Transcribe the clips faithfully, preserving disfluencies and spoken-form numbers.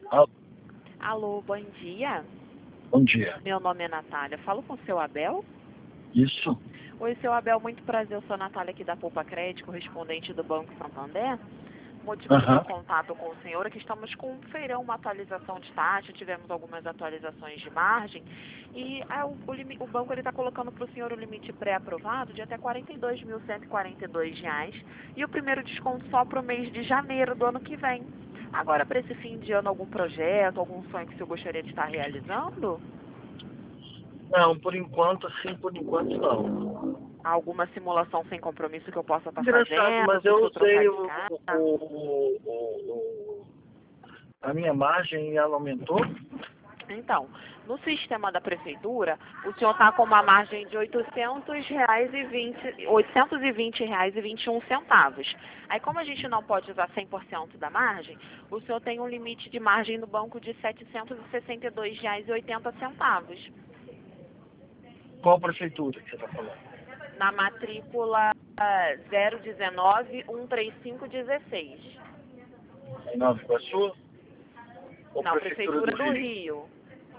Alô, Alô, bom dia. bom dia. Meu nome é Natália. Falo com o seu Abel? Isso? Oi, seu Abel, muito prazer. Eu sou a Natália aqui da Poupa Crédito, correspondente do Banco Santander. O motivo do meu Aham. contato com o senhor é que estamos com um feirão, uma atualização de taxa, tivemos algumas atualizações de margem e ah, o, o, limi- o banco está colocando para o senhor o limite pré-aprovado de até quarenta e dois mil cento e quarenta e dois reais e o primeiro desconto só para o mês de janeiro do ano que vem. Agora, para esse fim de ano, algum projeto, algum sonho que o senhor gostaria de estar realizando? Não, por enquanto, assim, por enquanto não. Alguma simulação sem compromisso que eu possa estar Engraçado, fazendo, mas para o eu senhor trocar usei de o, carro? o, o, o- o- a minha margem e ela aumentou. Então, no sistema da prefeitura, o senhor está com uma margem de oitocentos reais e vinte, oitocentos e vinte reais e vinte e um centavos. Aí, como a gente não pode usar cem por cento da margem, o senhor tem um limite de margem no banco de setecentos e sessenta e dois reais e oitenta centavos. Qual prefeitura que você está falando? Na matrícula zero um nove, um três cinco um seis. Em Nova Iguaçu? Ou Não, prefeitura do Prefeitura do Rio? Rio.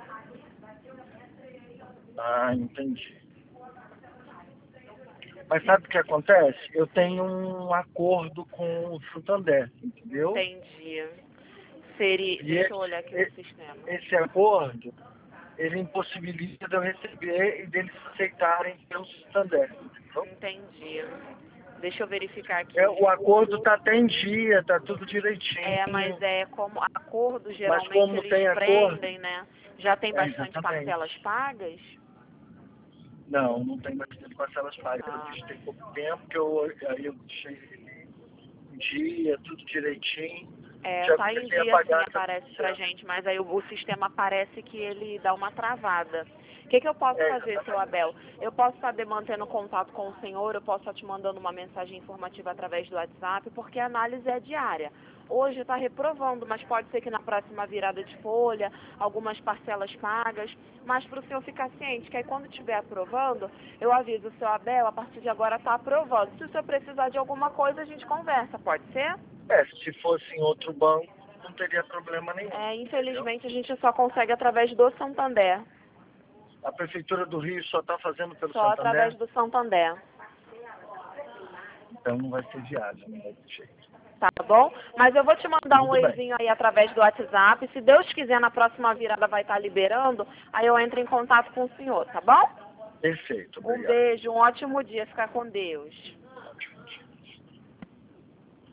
Ah, entendi. Mas sabe o que acontece? Eu tenho um acordo com o Santander, entendeu? Entendi. Seria, E deixa eu esse, olhar aqui no e- sistema. esse acordo, ele impossibilita de eu receber e deles aceitarem pelo Santander. Entendeu? Entendi. Deixa eu verificar É, aqui. o acordo está até em dia, está tudo É, mas direitinho, é como acordo, mas geralmente como eles tem acordo, prendem, né? Já tem é bastante parcelas exatamente. pagas? Não, não tem bastante parcelas pagas. Eu Ah, fiz tem pouco tempo que eu, aí eu deixei ele em dia, tudo direitinho. é, Já tá em comecei a dia sim, pagar, tá tudo aparece pra certo. gente, mas aí o, o sistema parece que ele dá uma travada. O que, que eu posso É, fazer, seu exatamente. Abel? Eu posso estar de- mantendo contato com o senhor, eu posso estar te mandando uma mensagem informativa através do WhatsApp, porque a análise é diária. Hoje está reprovando, mas pode ser que na próxima virada de folha, algumas parcelas pagas, mas para o senhor ficar ciente, que aí quando estiver aprovando, eu aviso o seu Abel, a partir de agora está aprovando. Se o senhor precisar de alguma coisa, a gente conversa, pode ser? É, se fosse em outro banco, não teria problema nenhum, É, entendeu? infelizmente a gente só consegue através do Santander. A Prefeitura do Rio só está fazendo pelo Só Santander, através do Santander. então não vai ser viável, não vai ter jeito. Tá bom? Mas eu vou te mandar um Tudo bem, oizinho aí através do WhatsApp. Se Deus quiser, na próxima virada vai estar liberando. Aí eu entro em contato com o senhor, tá bom? perfeito, Um obrigado. beijo, um ótimo dia. Fica com Deus.